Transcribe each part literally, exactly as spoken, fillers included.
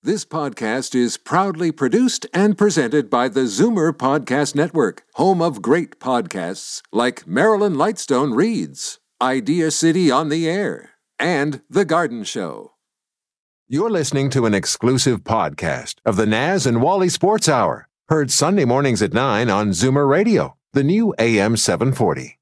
This podcast is proudly produced and presented by the Zoomer Podcast Network, home of great podcasts like Marilyn Lightstone Reads, Idea City on the Air, and The Garden Show. You're listening to an exclusive podcast of the Naz and Wally Sports Hour, heard Sunday mornings at nine on Zoomer Radio, the new A M seven forty.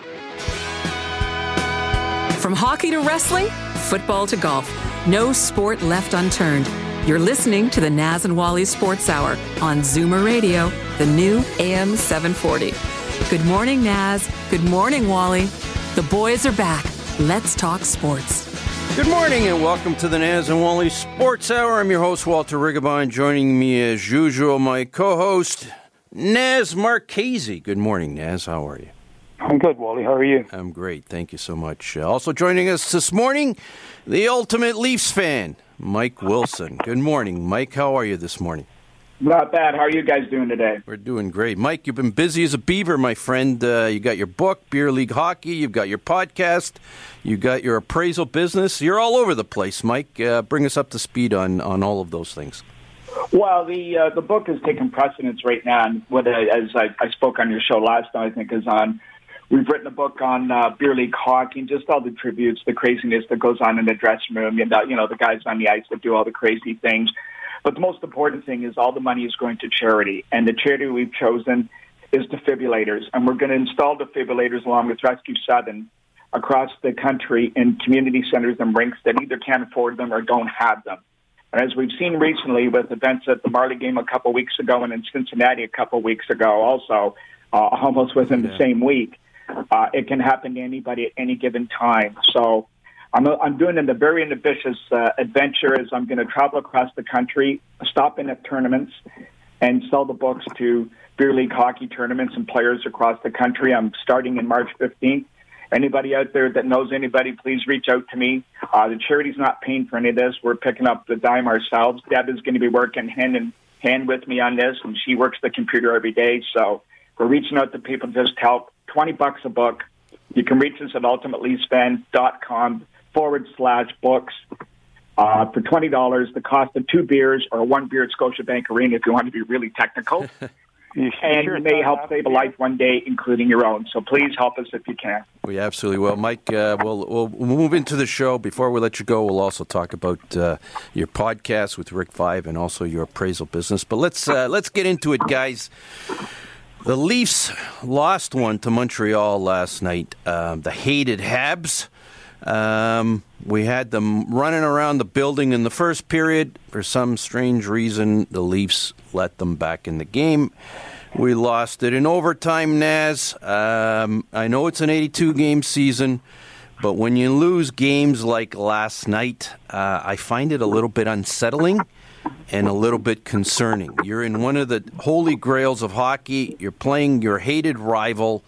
From hockey to wrestling, football to golf, no sport left unturned. You're listening to the Naz and Wally Sports Hour on Zoomer Radio, the new A M seven forty. Good morning, Naz. Good morning, Wally. The boys are back. Let's talk sports. Good morning and welcome to the Naz and Wally Sports Hour. I'm your host, Walter Rigabon. Joining me as usual, my co-host, Naz Marchese. Good morning, Naz. How are you? I'm good, Wally. How are you? I'm great. Thank you so much. Uh, also joining us this morning, the ultimate Leafs fan, Mike Wilson. Good morning, Mike. How are you this morning? Not bad. How are you guys doing today? We're doing great. Mike, you've been busy as a beaver, my friend. Uh, you got your book, Beer League Hockey. You've got your podcast. You got your appraisal business. You're all over the place, Mike. Uh, bring us up to speed on, on all of those things. Well, the uh, the book has taken precedence right now. And what I, as I, I spoke on your show last time, I think is on. We've written a book on uh, beer league hockey and just all the tributes, the craziness that goes on in the dressing room, and, uh, you know, the guys on the ice that do all the crazy things. But the most important thing is all the money is going to charity. And the charity we've chosen is defibrillators. And we're going to install defibrillators along with Rescue seven across the country in community centers and rinks that either can't afford them or don't have them. And as we've seen recently with events at the Marley game a couple weeks ago and in Cincinnati a couple weeks ago also, uh, almost within yeah. the same week, Uh, it can happen to anybody at any given time. So I'm, I'm doing a very ambitious uh, adventure as I'm going to travel across the country, stop in at tournaments, and sell the books to beer league hockey tournaments and players across the country. I'm starting in March fifteenth. Anybody out there that knows anybody, please reach out to me. Uh, the charity's not paying for any of this. We're picking up the dime ourselves. Deb is going to be working hand in hand with me on this, and she works the computer every day. So we're reaching out to people just to help. twenty bucks a book. You can reach us at ultimateleafsfan.com forward slash books. Uh, for twenty dollars, the cost of two beers or one beer at Scotiabank Arena if you want to be really technical. you and sure you may help save a life one day, including your own. So please help us if you can. We absolutely will. Mike, uh, we'll, we'll move into the show. Before we let you go, we'll also talk about uh, your podcast with Rick Five and also your appraisal business. But let's uh, let's get into it, guys. The Leafs lost one to Montreal last night. Um, the hated Habs. Um, we had them running around the building in the first period. For some strange reason, the Leafs let them back in the game. We lost it in overtime, Naz. Um, I know it's an eighty-two game season, but when you lose games like last night, uh, I find it a little bit unsettling and a little bit concerning. You're in one of the holy grails of hockey. You're playing your hated rival.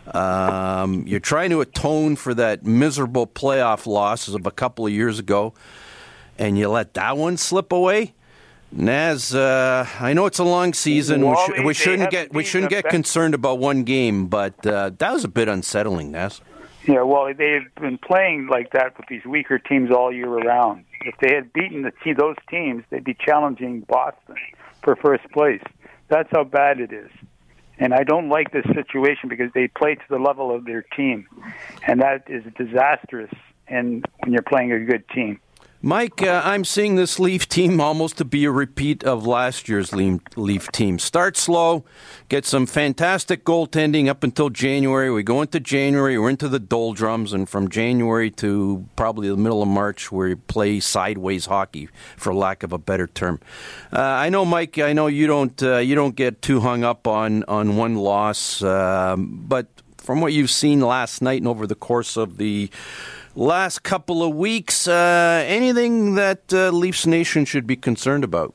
Um, you're trying to atone for that miserable playoff loss of a couple of years ago, and you let that one slip away. Naz, uh, I know it's a long season. We, sh- we shouldn't get we shouldn't get concerned about one game, but uh, that was a bit unsettling, Naz. Yeah, well, they've been playing like that with these weaker teams all year around. If they had beaten the te- those teams, they'd be challenging Boston for first place. That's how bad it is. And I don't like this situation because they play to the level of their team. And that is disastrous and when you're playing a good team. Mike, uh, I'm seeing this Leaf team almost to be a repeat of last year's Leaf team. Start slow, get some fantastic goaltending up until January. We go into January, we're into the doldrums, and from January to probably the middle of March, we play sideways hockey, for lack of a better term. Uh, I know, Mike, I know you don't uh, you don't get too hung up on, on one loss, um, but from what you've seen last night and over the course of the last couple of weeks, uh, anything that uh, Leafs Nation should be concerned about?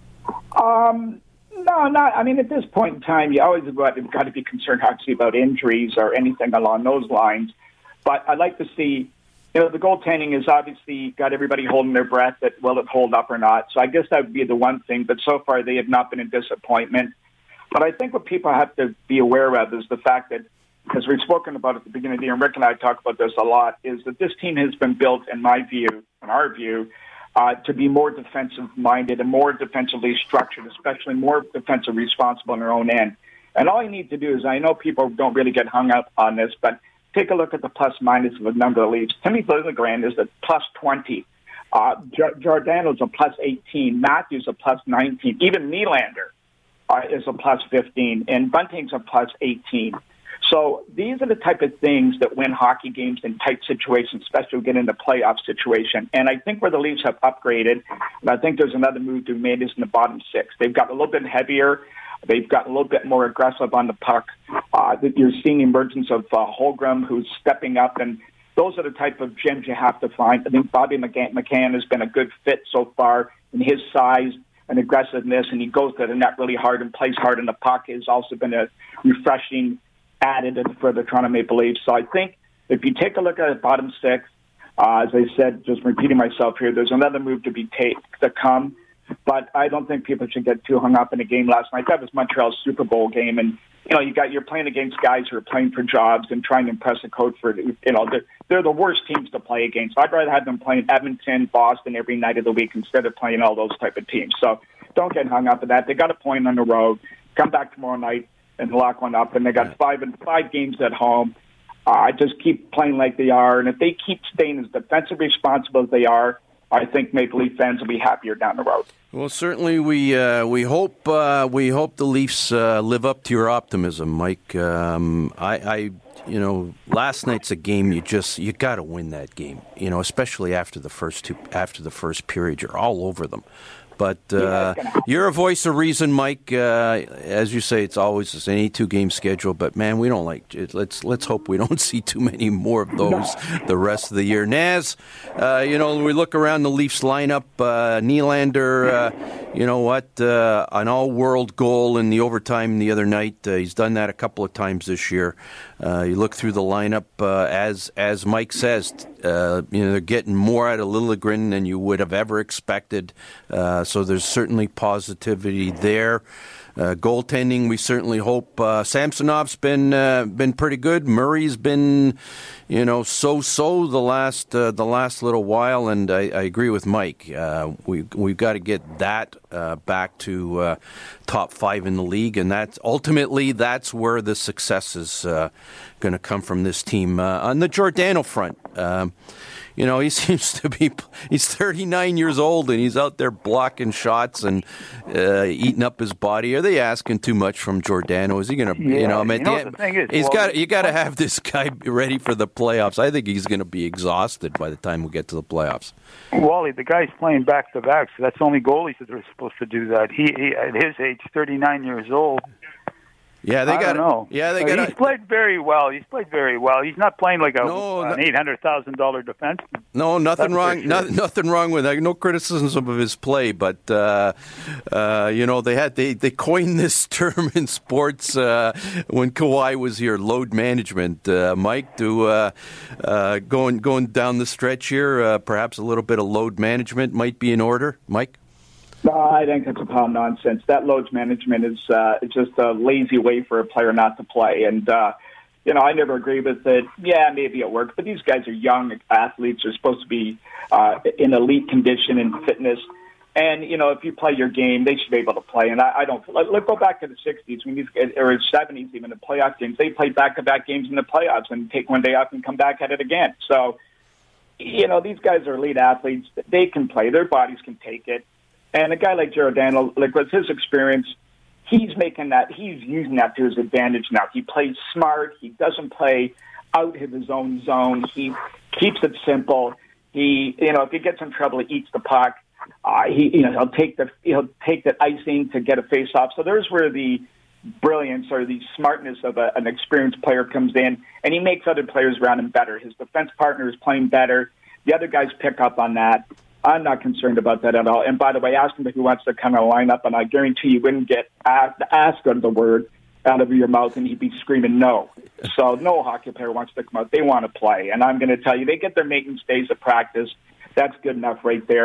Um, no, not. I mean, at this point in time, you always got, got to be concerned, obviously, about injuries or anything along those lines. But I'd like to see, you know, the goaltending has obviously got everybody holding their breath that will it hold up or not. So I guess that would be the one thing. But so far, they have not been a disappointment. But I think what people have to be aware of is the fact that, as we've spoken about at the beginning of the year, and Rick and I talk about this a lot, is that this team has been built, in my view, in our view, uh, to be more defensive-minded and more defensively structured, especially more defensive responsible on their own end. And all you need to do is, I know people don't really get hung up on this, but take a look at the plus-minus of a number of Leafs. Timmy Liljegren is at plus twenty. Uh, Giordano's a plus eighteen. Matthews a plus nineteen. Even Nylander uh, is a plus fifteen. And Bunting's a plus eighteen. So these are the type of things that win hockey games in tight situations, especially when we get into playoff situation. And I think where the Leafs have upgraded, and I think there's another move to be made, is in the bottom six. They've got a little bit heavier. They've got a little bit more aggressive on the puck. Uh, you're seeing the emergence of uh, Holmgren, who's stepping up, and those are the type of gems you have to find. I think Bobby McCann has been a good fit so far in his size and aggressiveness, and he goes to the net really hard and plays hard in the puck. Has also been a refreshing added for the Toronto Maple Leafs. So I think if you take a look at the bottom six, uh, as I said, just repeating myself here, there's another move to be take, to come. But I don't think people should get too hung up in the game last night. That was Montreal's Super Bowl game, and you know you got you're playing against guys who are playing for jobs and trying to impress a coach for you know they're, they're the worst teams to play against. I'd rather have them playing Edmonton, Boston every night of the week instead of playing all those type of teams. So don't get hung up in that. They got a point on the road. Come back tomorrow night and lock one up, and they got five and five games at home. I uh, just keep playing like they are, and if they keep staying as defensively responsible as they are, I think Maple Leaf fans will be happier down the road. Well, certainly we uh, we hope uh, we hope the Leafs uh, live up to your optimism, Mike. Um, I, I you know last night's a game you just you got to win that game. You know, especially after the first two after the first period, you're all over them. But uh, you're a voice of reason, Mike. Uh, as you say, it's always an eighty-two game schedule. But man, we don't like it. Let's let's hope we don't see too many more of those the rest of the year. Naz, uh, you know, we look around the Leafs lineup. Uh, Nylander, uh, you know what? Uh, an all-world goal in the overtime the other night. Uh, he's done that a couple of times this year. Uh, you look through the lineup, uh, as as Mike says, uh, you know they're getting more out of Liljegren than you would have ever expected. Uh, so there's certainly positivity there. Uh, goaltending, we certainly hope. Uh, Samsonov's been uh, been pretty good. Murray's been, you know, so-so the last uh, the last little while, and I, I agree with Mike. Uh, we we've got to get that uh, back to uh, top five in the league, and that's ultimately that's where the success is uh, going to come from this team. Uh, on the Giordano front. Um, You know, he seems to be, he's thirty-nine years old and he's out there blocking shots and uh, eating up his body. Are they asking too much from Giordano? Is he going to, yeah, you know, I mean, you know the thing is, he's well, got, you got to have this guy ready for the playoffs. I think he's going to be exhausted by the time we get to the playoffs. Wally, the guy's playing back-to-back, so that's only goalies that are supposed to do that. He, he at his age, thirty-nine years old. Yeah, they got. know. Yeah, they uh, got. He's played very well. He's played very well. He's not playing like a no, an eight hundred thousand dollar defenseman. No, nothing That's wrong. sure. No, nothing wrong with that. No criticism of his play, but uh, uh, you know they had they, they coined this term in sports uh, when Kawhi was here. Load management. Uh, Mike, do uh, uh, going going down the stretch here. Uh, perhaps a little bit of load management might be in order, Mike. No, I think it's a pile of nonsense. That loads management is uh, just a lazy way for a player not to play. And, uh, you know, I never agree with it. Yeah, maybe it works. But these guys are young athletes. They're supposed to be uh, in elite condition and fitness. And, you know, if you play your game, they should be able to play. And I, I don't – let's go back to the sixties when these – or seventies even, the playoff games. They played back-to-back games in the playoffs and take one day off and come back at it again. So, you know, these guys are elite athletes. They can play. Their bodies can take it. And a guy like Giordano, like with his experience, he's making that, he's using that to his advantage now. He plays smart. He doesn't play out of his own zone. He keeps it simple. He, you know, if he gets in trouble, he eats the puck. Uh, he, you know, he'll take the he'll take the icing to get a face-off. So there's where the brilliance or the smartness of a, an experienced player comes in, and he makes other players around him better. His defense partner is playing better. The other guys pick up on that. I'm not concerned about that at all. And by the way, ask him if he wants to kind of line up, and I guarantee you wouldn't get asked, asked of the word out of your mouth, and he'd be screaming no. So no hockey player wants to come out. They want to play. And I'm going to tell you, they get their maintenance days of practice. That's good enough right there.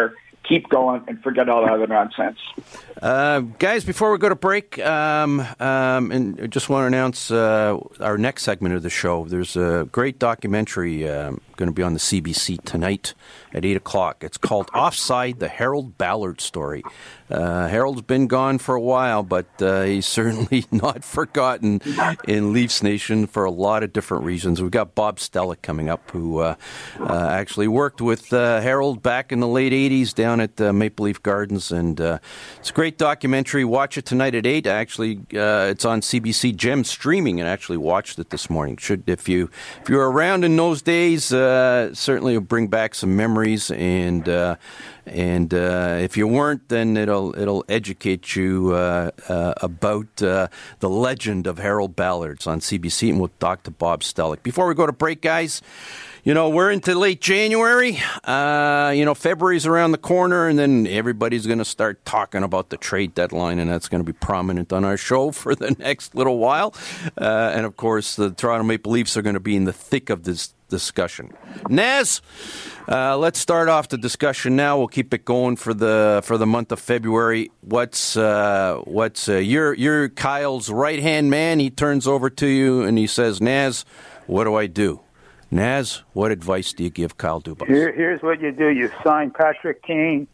keep going and forget all the other nonsense. Uh, guys, before we go to break, um, um, and I just want to announce uh, our next segment of the show. There's a great documentary um, going to be on the C B C tonight at eight o'clock. It's called Offside, the Harold Ballard Story. Uh, Harold's been gone for a while, but uh, he's certainly not forgotten in Leafs Nation for a lot of different reasons. We've got Bob Stellick coming up, who uh, uh, actually worked with uh, Harold back in the late eighties down at uh, Maple Leaf Gardens, and uh, it's a great documentary. Watch it tonight at eight. Actually, uh, it's on C B C Gem streaming, and actually watched it this morning. Should if you if you were around in those days, uh, certainly it'll bring back some memories, and uh, and uh, if you weren't, then it'll it'll educate you uh, uh, about uh, the legend of Harold Ballard. It's on C B C, and we'll talk to Bob Stellick. Before we go to break, guys, you know, we're into late January. Uh, you know, February's around the corner, and then everybody's going to start talking about the trade deadline, and that's going to be prominent on our show for the next little while. Uh, and, of course, the Toronto Maple Leafs are going to be in the thick of this discussion. Naz, uh, let's start off the discussion now. We'll keep it going for the for the month of February. What's uh, what's uh, you're you're Kyle's right hand man. He turns over to you and he says, "Naz, what do I do?" Naz, what advice do you give Kyle Dubas? Here, here's what you do. You sign Patrick Kane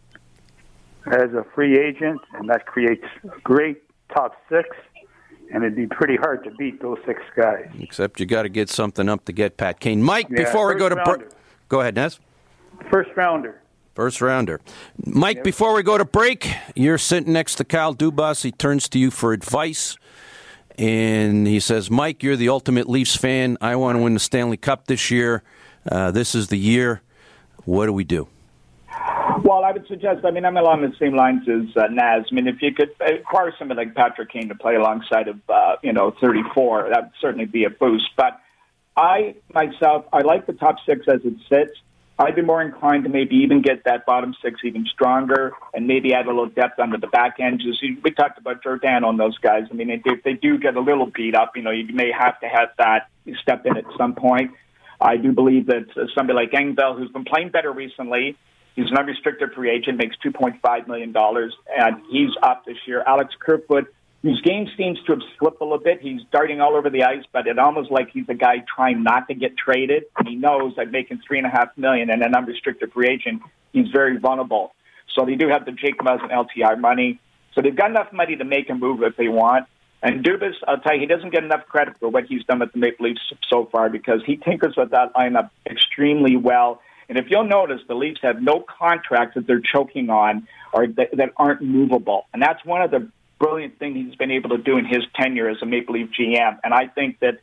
as a free agent, and that creates a great top six, and it'd be pretty hard to beat those six guys. Except you got to get something up to get Pat Kane. Mike, Yeah, before we go to rounder. break... Go ahead, Naz. First rounder. First rounder. Mike, yep. Before we go to break, you're sitting next to Kyle Dubas. He turns to you for advice. And he says, Mike, you're the ultimate Leafs fan. I want to win the Stanley Cup this year. Uh, this is the year. What do we do? Well, I would suggest, I mean, I'm along the same lines as uh, Naz. I mean, if you could acquire somebody like Patrick Kane to play alongside of, uh, you know, thirty-four, that would certainly be a boost. But I, myself, I like the top six as it sits. I'd be more inclined to maybe even get that bottom six even stronger and maybe add a little depth under the back end. Just, we talked about Jordan on those guys. I mean, if they do get a little beat up, you know, you may have to have that step in at some point. I do believe that somebody like Engvall, who's been playing better recently, he's an unrestricted free agent, makes two point five million dollars, and he's up this year. Alex Kerfoot, whose game seems to have slipped a little bit. He's darting all over the ice, but it almost like he's a guy trying not to get traded. And he knows that making three and a half million and an unrestricted free agent, he's very vulnerable. So they do have the Jake Muzzin L T I money. So they've got enough money to make a move if they want. And Dubas, I'll tell you, he doesn't get enough credit for what he's done with the Maple Leafs so far because he tinkers with that lineup extremely well. And if you'll notice, the Leafs have no contracts that they're choking on or that, that aren't movable. And that's one of the brilliant thing he's been able to do in his tenure as a Maple Leaf G M. And I think that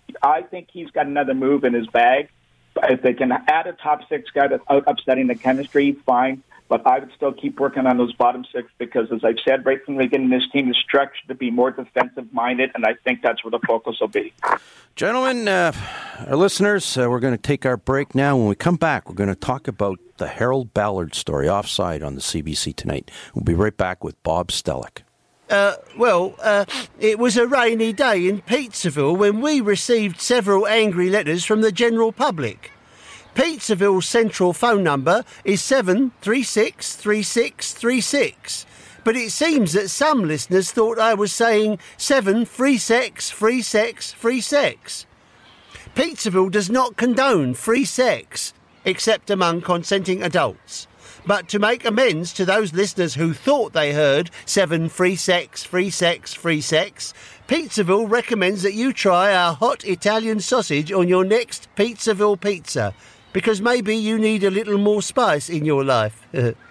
I think he's got another move in his bag. If they can add a top six guy without upsetting the chemistry, fine. But I would still keep working on those bottom six because, as I've said right from the beginning, this team is structured to be more defensive-minded, and I think that's where the focus will be. Gentlemen, uh, our listeners, uh, we're going to take our break now. When we come back, we're going to talk about the Harold Ballard story, Offside, on the C B C tonight. We'll be right back with Bob Stellick. Uh, well, uh, it was a rainy day in Pizzaville when we received several angry letters from the general public. Pizzaville's central phone number is seven three six, three six three six, but it seems that some listeners thought I was saying seven free sex, free sex, free sex. Pizzaville does not condone free sex, except among consenting adults. But to make amends to those listeners who thought they heard seven free sex, free sex, free sex, Pizzaville recommends that you try our hot Italian sausage on your next Pizzaville pizza, because maybe you need a little more spice in your life.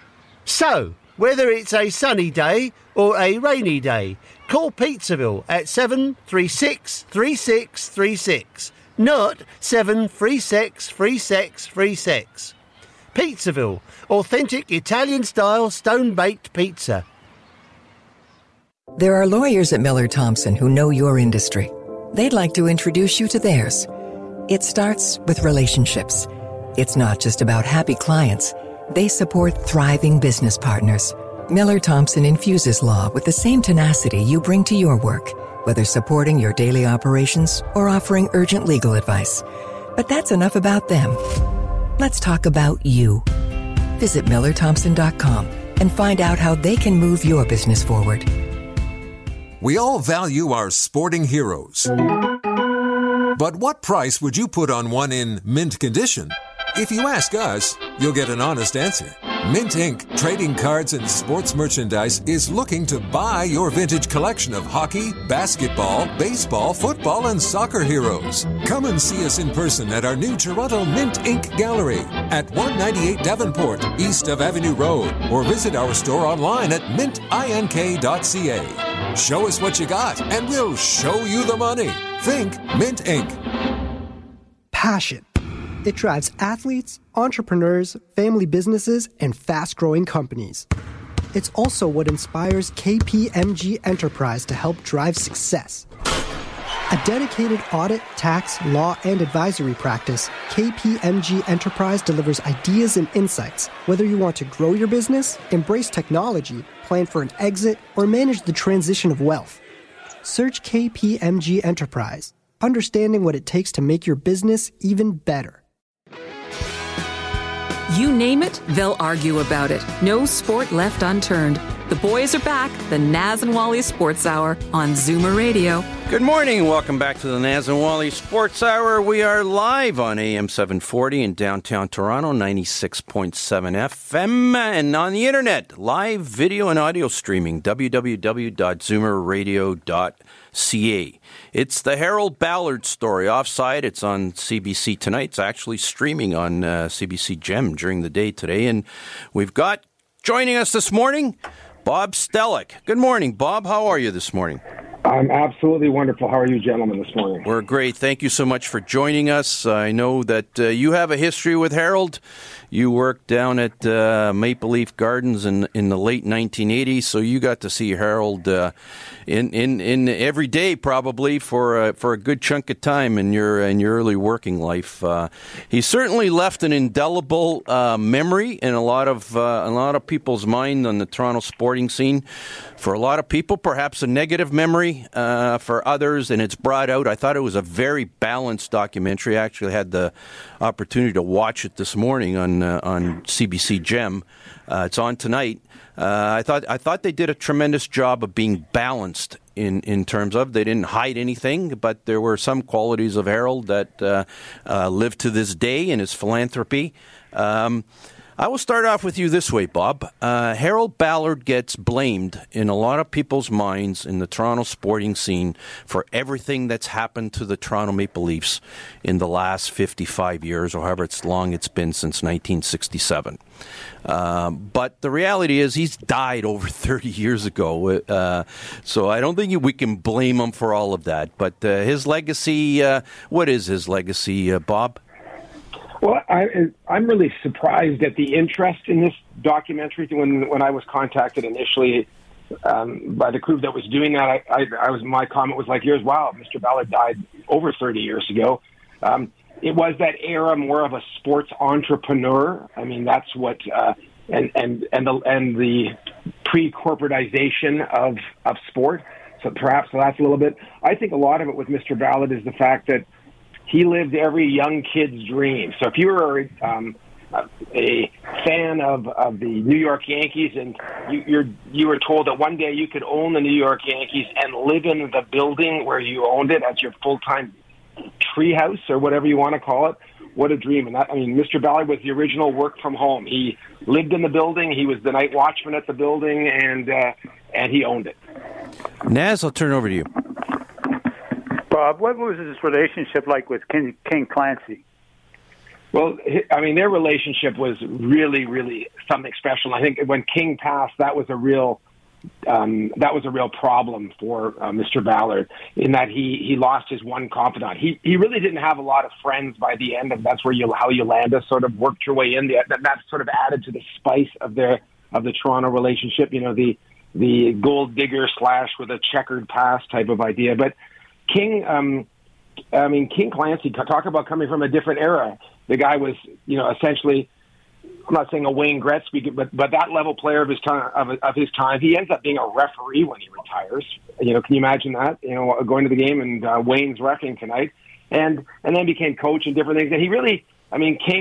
So, whether it's a sunny day or a rainy day, call Pizzaville at seven three six, three six three six, not seven free sex, free sex, free sex. Pizzaville, authentic Italian-style stone-baked pizza. There are lawyers at Miller Thompson who know your industry. They'd like to introduce you to theirs. It starts with relationships. It's not just about happy clients. They support thriving business partners. Miller Thompson infuses law with the same tenacity you bring to your work, whether supporting your daily operations or offering urgent legal advice. But that's enough about them. Let's talk about you. Visit Miller Thompson dot com and find out how they can move your business forward. We all value our sporting heroes. But what price would you put on one in mint condition? If you ask us, you'll get an honest answer. Mint Incorporated, trading cards and sports merchandise, is looking to buy your vintage collection of hockey, basketball, baseball, football, and soccer heroes. Come and see us in person at our new Toronto Mint Incorporated Gallery at one ninety-eight Davenport, east of Avenue Road, or visit our store online at mint ink dot c a. Show us what you got, and we'll show you the money. Think Mint Incorporated. Passion. It drives athletes, entrepreneurs, family businesses, and fast-growing companies. It's also what inspires K P M G Enterprise to help drive success. A dedicated audit, tax, law, and advisory practice, K P M G Enterprise delivers ideas and insights, whether you want to grow your business, embrace technology, plan for an exit, or manage the transition of wealth. Search K P M G Enterprise, understanding what it takes to make your business even better. You name it, they'll argue about it. No sport left unturned. The boys are back. The Naz and Wally Sports Hour on Zoomer Radio. Good morning. Welcome back to the Naz and Wally Sports Hour. We are live on A M seven forty in downtown Toronto, ninety-six point seven F M, and on the internet, live video and audio streaming, w w w dot zoomer radio dot c a. It's the Harold Ballard story. Offside, it's on C B C tonight. It's actually streaming on uh, C B C Gem during the day today. And we've got, joining us this morning, Bob Stellick. Good morning, Bob. How are you this morning? I'm absolutely wonderful. How are you gentlemen this morning? We're great. Thank you so much for joining us. I know that uh, you have a history with Harold. You worked down at uh, Maple Leaf Gardens in in the late nineteen eighties, so you got to see Harold uh, in, in in every day probably for uh, for a good chunk of time in your in your early working life. Uh, he certainly left an indelible uh, memory in a lot of uh, a lot of people's mind on the Toronto sporting scene. For a lot of people, perhaps a negative memory. Uh, for others, and it's brought out. I thought it was a very balanced documentary. I actually had the opportunity to watch it this morning on uh, on C B C Gem. Uh, it's on tonight. Uh, I thought I thought they did a tremendous job of being balanced in, in terms of they didn't hide anything, but there were some qualities of Harold that uh, uh, live to this day in his philanthropy. Um, I will start off with you this way, Bob. Uh, Harold Ballard gets blamed in a lot of people's minds in the Toronto sporting scene for everything that's happened to the Toronto Maple Leafs in the last fifty-five years, or however it's long it's been since nineteen sixty-seven. Um, but the reality is he's died over thirty years ago, uh, so I don't think we can blame him for all of that. But uh, his legacy, uh, what is his legacy, uh, Bob? Well, I, I'm really surprised at the interest in this documentary. When when I was contacted initially um, by the crew that was doing that, I, I, I was my comment was like yours. Wow, Mister Ballard died over thirty years ago. Um, it was that era more of a sports entrepreneur. I mean, that's what uh, and and and the and the pre-corporatization of of sport. So perhaps that's a little bit. I think a lot of it with Mister Ballard is the fact that he lived every young kid's dream. So if you were um, a fan of, of the New York Yankees and you, you're, you were told that one day you could own the New York Yankees and live in the building where you owned it as your full-time treehouse or whatever you want to call it, what a dream. And that, I mean, Mister Ballard was the original work from home. He lived in the building. He was the night watchman at the building, and uh, and he owned it. Naz, I'll turn over to you. Bob, what was his relationship like with King, King Clancy? Well, I mean, their relationship was really, really something special. I think when King passed, that was a real, um, that was a real problem for uh, Mister Ballard in that he, he lost his one confidant. He he really didn't have a lot of friends by the end of. That's where you how Yolanda sort of worked your way in. The, that that sort of added to the spice of their of the Toronto relationship. You know, the the gold digger slash with a checkered past type of idea, but. King, um, I mean, King Clancy, talk about coming from a different era. The guy was, you know, essentially, I'm not saying a Wayne Gretzky, but but that level player of his time. Of, of his time, he ends up being a referee when he retires. You know, can you imagine that? You know, going to the game and uh, Wayne's wrecking tonight, and and then became coach and different things. And he really, I mean, King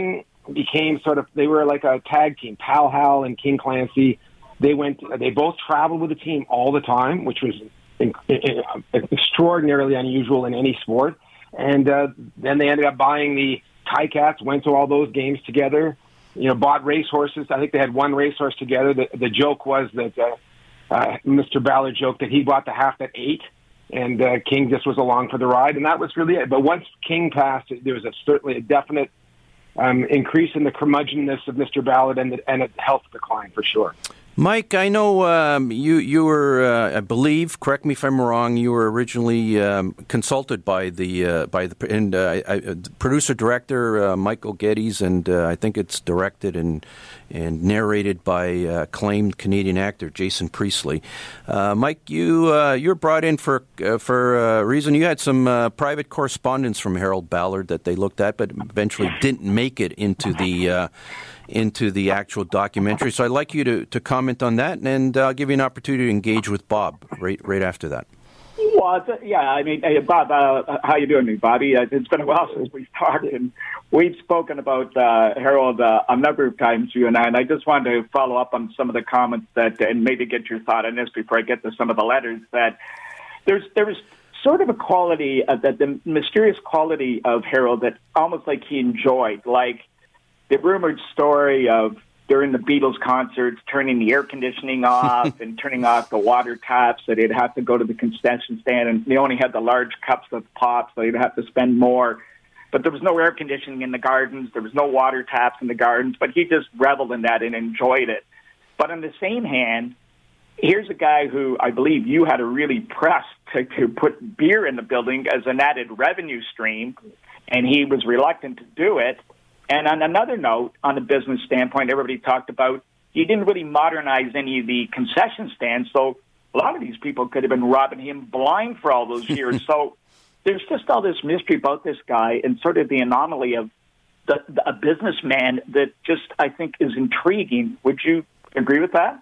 became sort of, they were like a tag team. Pal Hal and King Clancy, they went, they both traveled with the team all the time, which was in, in, extraordinarily unusual in any sport. And uh, then they ended up buying the Ticats, went to all those games together, you know, bought racehorses. I think they had one racehorse together. The, the joke was that uh, uh, Mister Ballard joked that he bought the half at eight, and uh, King just was along for the ride, and that was really it. But once King passed, there was a, certainly a definite um, increase in the curmudgeonness of Mister Ballard and, the, and a health decline for sure. Mike, I know um, you you were, uh, I believe, correct me if I'm wrong, you were originally um, consulted by the uh, by the and uh, I, the producer director uh, Michael Geddes, and uh, I think it's directed and and narrated by uh, acclaimed Canadian actor Jason Priestley. Uh, Mike, you uh, you were brought in for uh, for a reason. You had some uh, private correspondence from Harold Ballard that they looked at, but eventually didn't make it into the. Uh, into the actual documentary. So I'd like you to, to comment on that, and I'll give you an opportunity to engage with Bob right right after that. Well, yeah, I mean, hey, Bob, uh, how you doing, Bobby? Uh, it's been a while since we've talked, and we've spoken about uh, Harold uh, a number of times, you and I, and I just wanted to follow up on some of the comments that, and maybe get your thought on this before I get to some of the letters, that there's there was sort of a quality, of that the mysterious quality of Harold that almost like he enjoyed, like the rumored story of during the Beatles concerts turning the air conditioning off and turning off the water taps, so they'd have to go to the concession stand, and they only had the large cups of pop, so they'd have to spend more. But there was no air conditioning in the gardens. There was no water taps in the gardens, but he just reveled in that and enjoyed it. But on the same hand, here's a guy who I believe you had to really press to, to put beer in the building as an added revenue stream, and he was reluctant to do it. And on another note, on a business standpoint, everybody talked about he didn't really modernize any of the concession stands, so a lot of these people could have been robbing him blind for all those years. So there's just all this mystery about this guy and sort of the anomaly of the, the, a businessman that just, I think, is intriguing. Would you agree with that?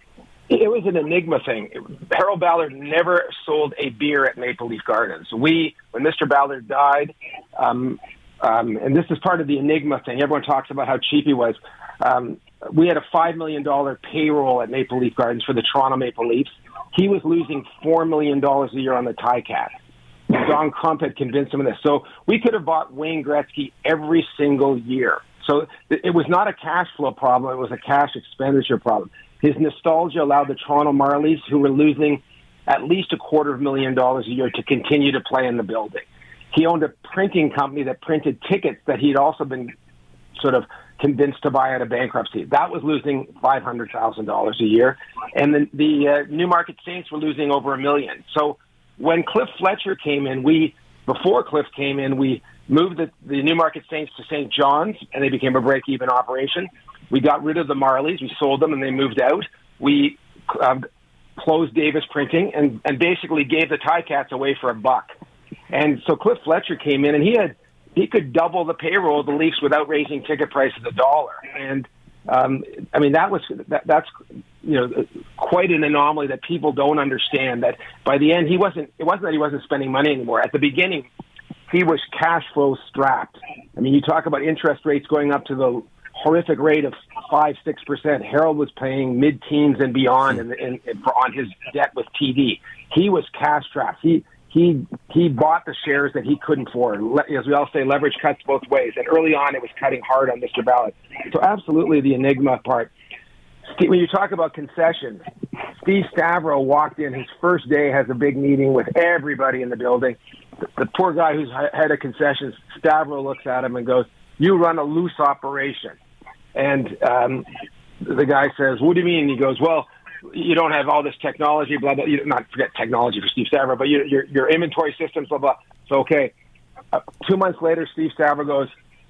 It was an enigma thing. Harold Ballard never sold a beer at Maple Leaf Gardens. We, when Mister Ballard died, um, Um, and this is part of the enigma thing. Everyone talks about how cheap he was. Um, we had a five million dollars payroll at Maple Leaf Gardens for the Toronto Maple Leafs. He was losing four million dollars a year on the Ticat. Don Crump had convinced him of this. So we could have bought Wayne Gretzky every single year. So it was not a cash flow problem. It was a cash expenditure problem. His nostalgia allowed the Toronto Marlies, who were losing at least a quarter of a million dollars a year, to continue to play in the building. He owned a printing company that printed tickets that he'd also been sort of convinced to buy out of bankruptcy. That was losing five hundred thousand dollars a year. And the, the uh, Newmarket Saints were losing over a million. So when Cliff Fletcher came in, we, before Cliff came in, we moved the, the Newmarket Saints to Saint John's, and they became a break-even operation. We got rid of the Marlies. We sold them, and they moved out. We uh, closed Davis Printing and, and basically gave the Ticats away for a buck. And so Cliff Fletcher came in, and he had he could double the payroll of the Leafs without raising ticket prices a dollar. And um, I mean, that was that, that's you know quite an anomaly that people don't understand. That by the end, he wasn't. It wasn't that he wasn't spending money anymore. At the beginning, he was cash flow strapped. I mean, you talk about interest rates going up to the horrific rate of five, six percent. Harold was paying mid-teens and beyond, in, in, in, for, on his debt with T D. He was cash strapped. He He he bought the shares that he couldn't afford. As we all say, leverage cuts both ways. And early on, it was cutting hard on Mister Ballard. So absolutely the enigma part. When you talk about concessions, Steve Stavro walked in his first day, has a big meeting with everybody in the building. The, the poor guy who's head of concessions, Stavro looks at him and goes, "You run a loose operation." And um, the guy says, "What do you mean?" And he goes, "Well, you don't have all this technology, blah, blah, you not forget technology for Steve Stavro, but you, your, your inventory systems, blah, blah." So, okay. Uh, two months later, Steve Stavro goes,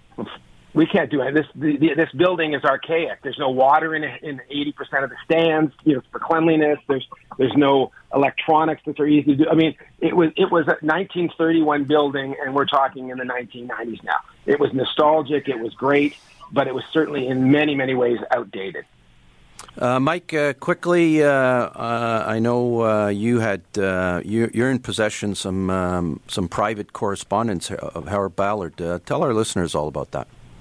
"We can't do it. This, the, the, this building is archaic. There's no water in in eighty percent of the stands, you know, for cleanliness. There's, there's no electronics that are easy to do." I mean, it was, it was a nineteen thirty-one building, and we're talking in the nineteen nineties now. It was nostalgic. It was great, but it was certainly in many, many ways outdated. Uh, Mike, uh, quickly, uh, uh, I know uh, you had uh, you, you're in possession some um, some private correspondence of Harold Ballard. Uh, tell our listeners all about that.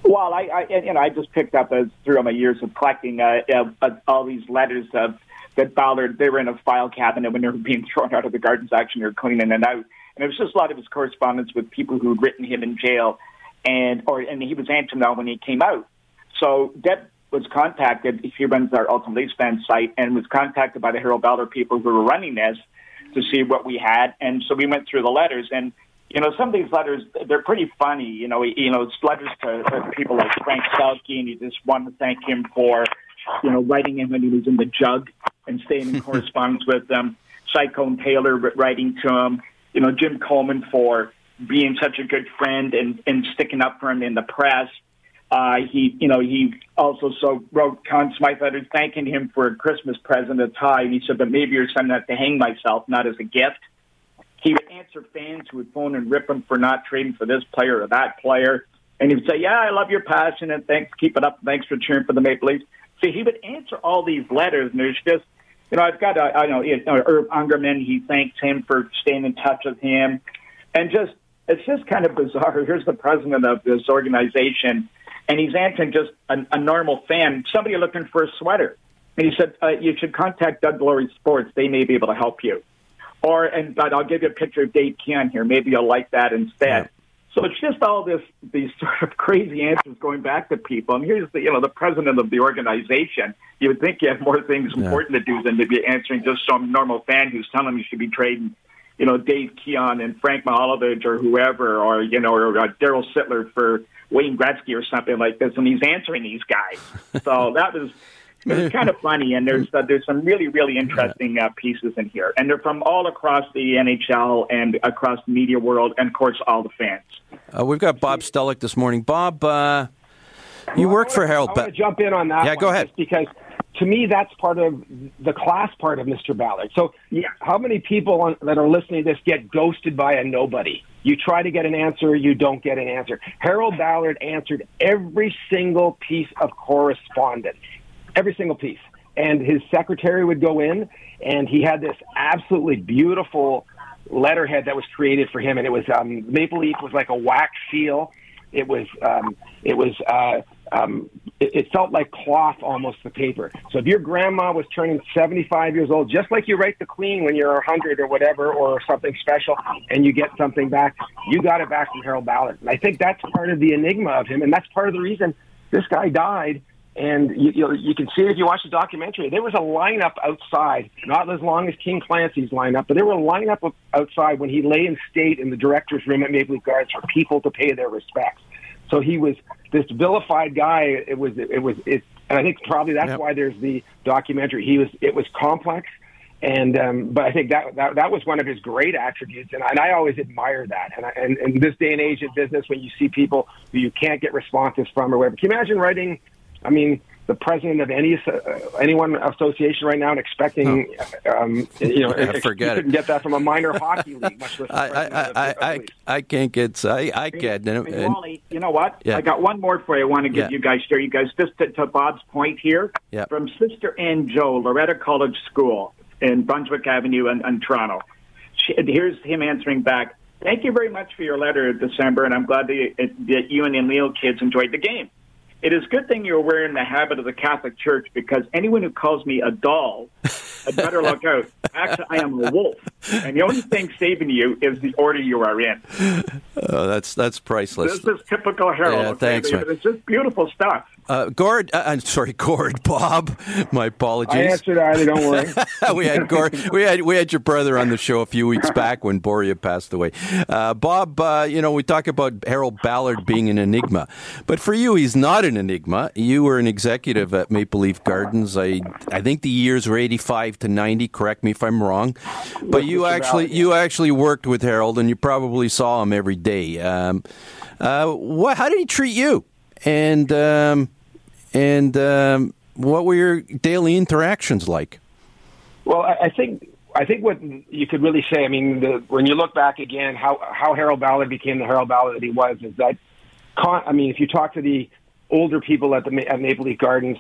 Well, I, I you know I just picked up as through my years of collecting uh, uh, all these letters of that Ballard. They were in a file cabinet when they were being thrown out of the Garden section. They were cleaning it out, and it was just a lot of his correspondence with people who had written him in jail, and or and he was answering that when he came out. So Deb was contacted. He runs our Ultimate Leafs fan site, and was contacted by the Harold Ballard people who were running this to see what we had, and so we went through the letters and. You know, some of these letters, they're pretty funny. You know, you know, it's letters to, to people like Frank Selke, and you just want to thank him for, you know, writing him when he was in the Jug and staying in correspondence with them. Cyclone Taylor writing to him. You know, Jim Coleman for being such a good friend and, and sticking up for him in the press. Uh, he, you know, he also so wrote Conn Smythe letters thanking him for a Christmas present, a tie, and he said, but maybe you're sending that to hang myself, not as a gift. He would answer fans who would phone and rip him for not trading for this player or that player. And he would say, yeah, I love your passion, and thanks, keep it up. Thanks for cheering for the Maple Leafs. So he would answer all these letters, and there's just, you know, I've got, uh, I know, you know, Irv Ungerman, he thanks him for staying in touch with him. And just, it's just kind of bizarre. Here's the president of this organization, and he's answering just a, a normal fan, somebody looking for a sweater. And he said, uh, you should contact Doug Glory Sports. They may be able to help you. Or, and but I'll give you a picture of Dave Keon here. Maybe you'll like that instead. Yeah. So it's just all this, these sort of crazy answers going back to people. And here's the, you know, the president of the organization. You would think you have more things yeah. important to do than to be answering just some normal fan who's telling him you should be trading, you know, Dave Keon and Frank Mahalovich or whoever, or, you know, or uh, Daryl Sittler for Wayne Gretzky or something like this. And he's answering these guys. So that was... It's kind of funny, and there's uh, there's some really, really interesting uh, pieces in here. And they're from all across the N H L and across the media world, and, of course, all the fans. Uh, we've got Bob Stellick this morning. Bob, uh, you well, worked for Harold. I want to jump in on that Yeah, one, go ahead. Because, to me, that's part of the class part of Mister Ballard. So yeah, how many people on, that are listening to this get ghosted by a nobody? You try to get an answer, you don't get an answer. Harold Ballard answered every single piece of correspondence. Every single piece. And his secretary would go in, and he had this absolutely beautiful letterhead that was created for him. And it was, um, Maple Leaf was like a wax seal. It was, um, it was, uh, um, it, it felt like cloth almost, the paper. So if your grandma was turning seventy-five years old, just like you write the Queen when you're one hundred or whatever, or something special, and you get something back, you got it back from Harold Ballard. And I think that's part of the enigma of him, and that's part of the reason this guy died. And you, you, you can see it if you watch the documentary. There was a lineup outside, not as long as King Clancy's lineup, but there were a lineup outside when he lay in state in the director's room at Maple Leaf Gardens for people to pay their respects. So he was this vilified guy. It was, it was, it, and I think probably that's yep. why there's the documentary. He was, it was complex, and um, but I think that, that that was one of his great attributes, and, and I always admire that. And, I, and in this day and age of business, when you see people who you can't get responses from or whatever, can you imagine writing? I mean, the president of any uh, any one association right now and expecting, oh. um, you know, yeah, forget you couldn't it. get that from a minor hockey league. Much less I, I, I, I, I can't get, I, I can't. And, and, and, Wally, you know what? Yeah. I got one more for you. I want to give yeah. you guys, share you guys, just to, to Bob's point here. Yeah. From Sister Ann Joe, Loretta College School in Brunswick Avenue in, in Toronto. She, here's him answering back. Thank you very much for your letter in December, and I'm glad that, that you and the Neil kids enjoyed the game. It is a good thing you're wearing the habit of the Catholic Church, because anyone who calls me a doll, I'd better look out. Actually, I am a wolf, and the only thing saving you is the order you are in. Oh, that's that's priceless. This is typical Harold. Yeah, thanks, man. It's just beautiful stuff. Uh, Gord, uh, I'm sorry, Gord, Bob. My apologies. I answered either. Don't worry. we had Gord, we had we had your brother on the show a few weeks back when Boria passed away. Uh, Bob, uh, you know, we talk about Harold Ballard being an enigma, but for you, he's not an enigma. You were an executive at Maple Leaf Gardens. I I think the years were eighty-five to ninety. Correct me if I'm wrong, but you actually you actually worked with Harold, and you probably saw him every day. Um, uh, what? How did he treat you? And um, And um, what were your daily interactions like? Well, I, I think I think what you could really say, I mean, the, when you look back again, how how Harold Ballard became the Harold Ballard that he was, is that, con- I mean, if you talk to the older people at the at Maple Leaf Gardens,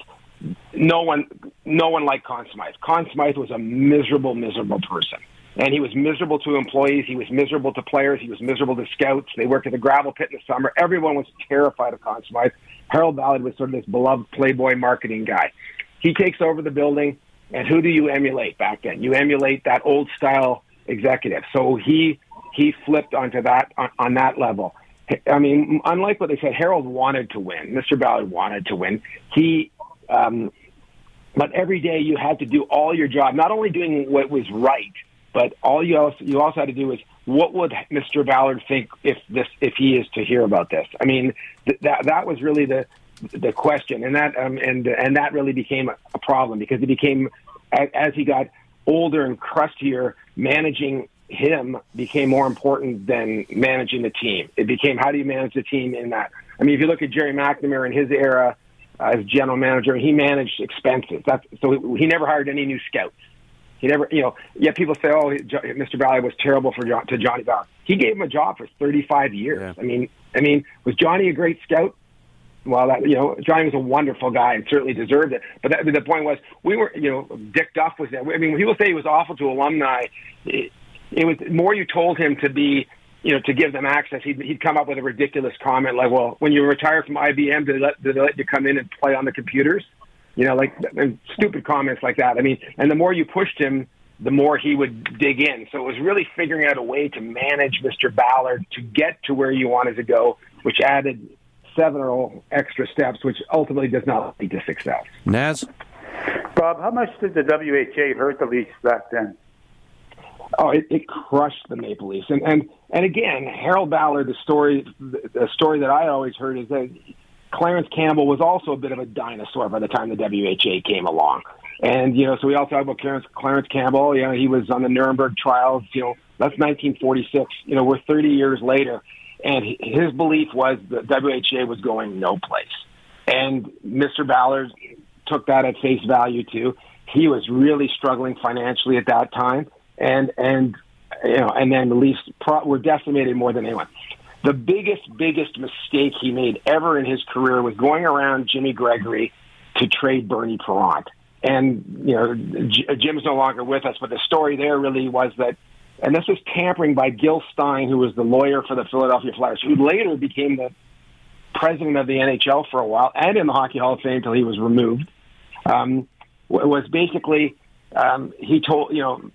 no one no one liked Conn Smythe. Conn Smythe was a miserable, miserable person. And he was miserable to employees. He was miserable to players. He was miserable to scouts. They worked at the gravel pit in the summer. Everyone was terrified of Conn Smythe. Harold Ballard was sort of this beloved Playboy marketing guy. He takes over the building, and who do you emulate back then? You emulate that old style executive. So he he flipped onto that on, on that level. I mean, unlike what they said, Harold wanted to win. Mister Ballard wanted to win. He, um, but every day you had to do all your job, not only doing what was right, but all you also you also had to do is what would Mister Ballard think if this if he is to hear about this? I mean, th- that that was really the the question, and that um, and and that really became a, a problem because it became as, as he got older and crustier, managing him became more important than managing the team. It became, how do you manage the team in that? I mean, if you look at Jerry McNamara in his era uh, as general manager, he managed expenses. That's, so he never hired any new scouts. He never, you know, yet people say, oh, Mister Ballard was terrible for John, to Johnny Ballard. He gave him a job for thirty-five years. Yeah. I mean, I mean, was Johnny a great scout? Well, that, you know, Johnny was a wonderful guy and certainly deserved it. But that, the point was, we were, you know, Dick Duff was there. I mean, when people say he was awful to alumni, it, it was more you told him to be, you know, to give them access. He'd, he'd come up with a ridiculous comment like, well, when you retire from I B M, did they, let, did they let you come in and play on the computers? You know, like stupid comments like that. I mean, and the more you pushed him, the more he would dig in. So it was really figuring out a way to manage Mister Ballard to get to where you wanted to go, which added several extra steps, which ultimately does not lead to success. Naz? Bob, how much did the W H A hurt the Leafs back then? Oh, it, it crushed the Maple Leafs. And, and and again, Harold Ballard, the story the story that I always heard is that Clarence Campbell was also a bit of a dinosaur by the time the W H A came along. And, you know, so we all talk about Clarence, Clarence Campbell. You know, he was on the Nuremberg trials. You know, that's nineteen forty-six. You know, we're thirty years later. And his belief was that W H A was going no place. And Mister Ballard took that at face value, too. He was really struggling financially at that time. And, and you know, and then the Leafs pro- were decimated more than anyone. The biggest, biggest mistake he made ever in his career was going around Jimmy Gregory to trade Bernie Parent. And, you know, J- Jim's no longer with us, but the story there really was that, and this was tampering by Gil Stein, who was the lawyer for the Philadelphia Flyers, who later became the president of the N H L for a while and in the Hockey Hall of Fame until he was removed, um, was basically, um, he told, you know,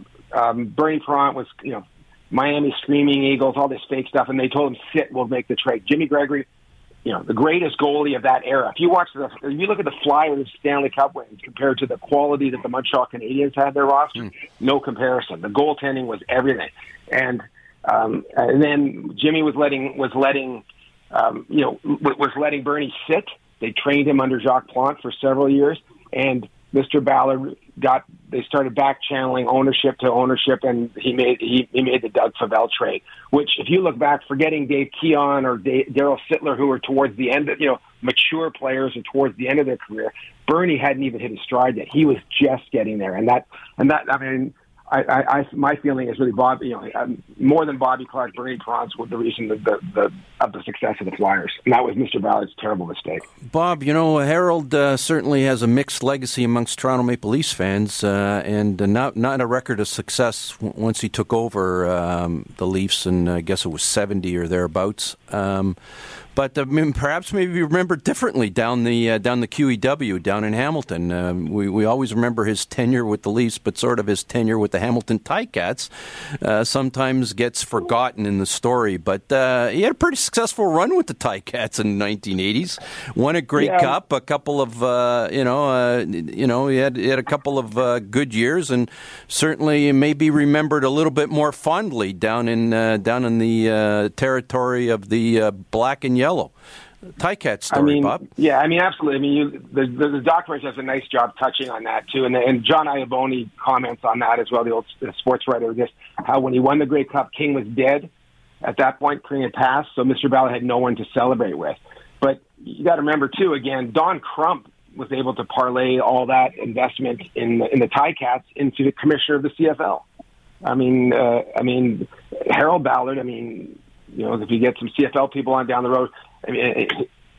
um, Bernie Parent was, you know, Miami Screaming Eagles, all this fake stuff, and they told him, sit, we'll make the trade. Jimmy Gregory, you know, the greatest goalie of that era. If you watch the, if you look at the Flyers Stanley Cup wins compared to the quality that the Montreal Canadiens had their roster, mm. no comparison. The goaltending was everything, and um, and then Jimmy was letting was letting um, you know was letting Bernie sit. They trained him under Jacques Plante for several years, and Mister Ballard got, they started back channeling ownership to ownership, and he made he, he made the Doug Favell trade, which, if you look back, forgetting Dave Keon or Daryl Sittler, who were towards the end of, you know, mature players or towards the end of their career, Bernie hadn't even hit his stride yet. He was just getting there. And that, and that, I mean, I, I, I my feeling is really Bob, you know, um, more than Bobby Clark, Bernie Parent was the reason that the, the, of the success of the Flyers. And that was Mister Ballard's terrible mistake. Bob, you know, Harold uh, certainly has a mixed legacy amongst Toronto Maple Leafs fans, uh, and uh, not not a record of success w- once he took over um, the Leafs, and I guess it was seventy or thereabouts. Um, But uh, I mean, perhaps maybe you remember differently down the uh, down the Q E W down in Hamilton. Um, we we always remember his tenure with the Leafs, but sort of his tenure with the Hamilton Ticats uh, sometimes gets forgotten in the story. But uh, he had a pretty successful run with the Ticats in the nineteen eighties. Won a Grey yeah. Cup, a couple of uh, you know uh, you know he had he had a couple of uh, good years, and certainly may be remembered a little bit more fondly down in uh, down in the uh, territory of the uh, black and yellow. Ticat story, I mean, Bob. Yeah, I mean, absolutely. I mean, you, the, the, the documentary does a nice job touching on that, too. And, and John Iaboni comments on that as well, the old sports writer, just how when he won the Grey Cup, King was dead at that point. King had passed, so Mister Ballard had no one to celebrate with. But you got to remember, too, again, Don Crump was able to parlay all that investment in the, in the Ticats into the commissioner of the C F L. I mean, uh, I mean, Harold Ballard, I mean, you know, if you get some C F L people on down the road, I mean, it,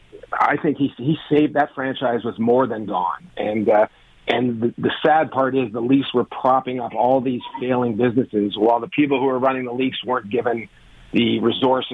I think he he saved that franchise was more than gone. And uh, and the, the sad part is the Leafs were propping up all these failing businesses while the people who were running the Leafs weren't given the resources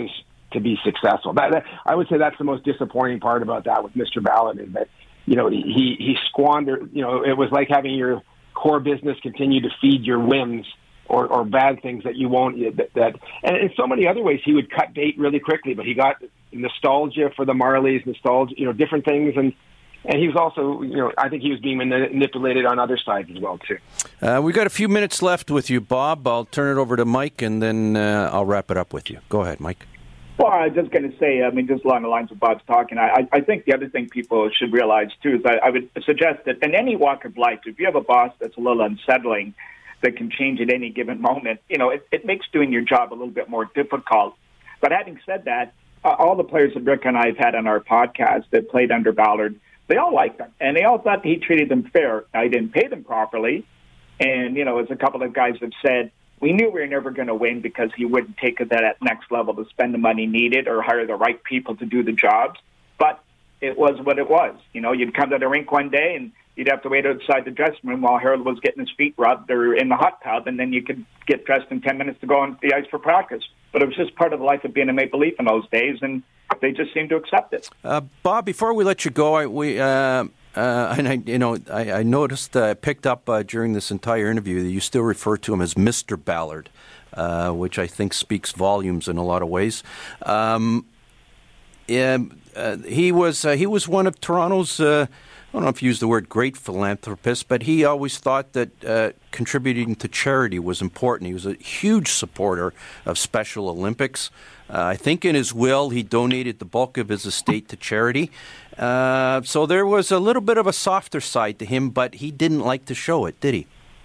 to be successful. That, that, I would say that's the most disappointing part about that with Mister Ballard is that, you know, he, he squandered, you know, it was like having your core business continue to feed your whims or, or bad things that you won't, that, that, and in so many other ways he would cut bait really quickly, but he got nostalgia for the Marlies, nostalgia, you know, different things. And, and he was also, you know, I think he was being manipulated on other sides as well, too. Uh, we've got a few minutes left with you, Bob. I'll turn it over to Mike, and then uh, I'll wrap it up with you. Go ahead, Mike. Well, I was just going to say, I mean, just along the lines of Bob's talking, I, I think the other thing people should realize, too, is I, I would suggest that in any walk of life, if you have a boss that's a little unsettling, that can change at any given moment, you know, it, it makes doing your job a little bit more difficult. But having said that, uh, all the players that Rick and I have had on our podcast that played under Ballard, they all liked him, and they all thought he treated them fair. Now, he didn't pay them properly, and, you know, as a couple of guys have said, we knew we were never going to win because he wouldn't take it to that next level to spend the money needed or hire the right people to do the jobs. But it was what it was. You know, you'd come to the rink one day and you'd have to wait outside the dressing room while Harold was getting his feet rubbed or in the hot tub, and then you could get dressed in ten minutes to go on the ice for practice. But it was just part of the life of being a Maple Leaf in those days, and they just seemed to accept it. Uh, Bob, before we let you go, I, we uh, uh, and I, you know, I, I noticed, uh, picked up uh, during this entire interview that you still refer to him as Mister Ballard, uh, which I think speaks volumes in a lot of ways. Um, yeah, uh, he was uh, he was one of Toronto's. Uh, I don't know if you use the word great philanthropist, but he always thought that uh, contributing to charity was important. He was a huge supporter of Special Olympics. Uh, I think in his will, he donated the bulk of his estate to charity. Uh, so there was a little bit of a softer side to him, but he didn't like to show it, did he?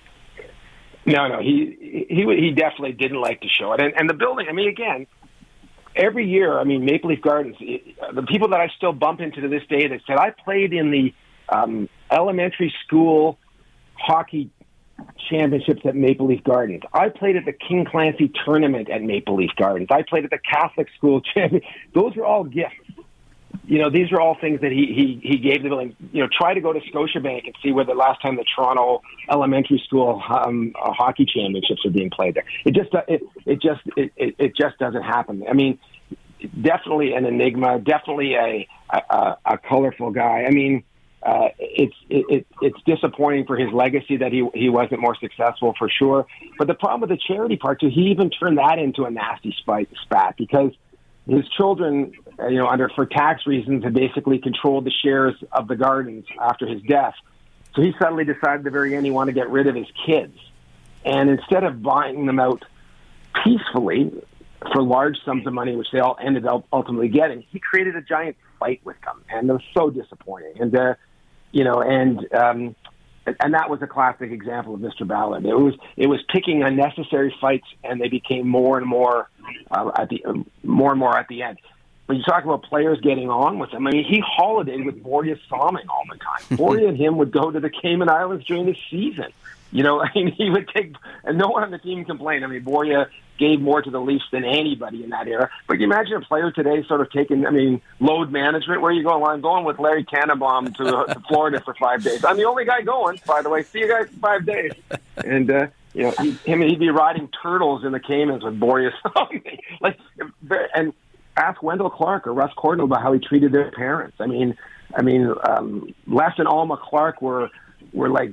No, no, he he he definitely didn't like to show it. And, and the building, I mean, again, every year, I mean, Maple Leaf Gardens, it, the people that I still bump into to this day that said, I played in the Um, elementary school hockey championships at Maple Leaf Gardens. I played at the King Clancy tournament at Maple Leaf Gardens. I played at the Catholic school champion. Those are all gifts. You know, these are all things that he, he, he gave the building. You know, try to go to Scotiabank and see where the last time the Toronto elementary school um, uh, hockey championships are being played there. It just it, it just it, it, it just doesn't happen. I mean, definitely an enigma. Definitely a a, a colorful guy. I mean. Uh, it's it, it, it's disappointing for his legacy that he he wasn't more successful for sure. But the problem with the charity part too, he even turned that into a nasty spite, spat because his children, uh, you know, under for tax reasons, had basically controlled the shares of the Gardens after his death. So he suddenly decided at the very end he wanted to get rid of his kids, and instead of buying them out peacefully for large sums of money, which they all ended up ultimately getting, he created a giant fight with them, and it was so disappointing. And uh, You know, and um, and that was a classic example of Mister Ballard. It was it was picking unnecessary fights, and they became more and more uh, at the uh, more and more at the end. When you talk about players getting on with him, I mean, he holidayed with Borje Salming all the time. Borje and him would go to the Cayman Islands during the season. You know, I mean, he would take, and no one on the team complained. I mean, Borje gave more to the Leafs than anybody in that era. But you imagine a player today sort of taking, I mean, load management. Where you going? Well, I'm going with Larry Tannenbaum to, uh, to Florida for five days. I'm the only guy going, by the way. See you guys in five days. And, uh, you know, he, him, he'd be riding turtles in the Caymans with Borje Salming. Like, and ask Wendell Clark or Russ Cordell about how he treated their parents. I mean, I mean, um, Les and Alma Clark were were like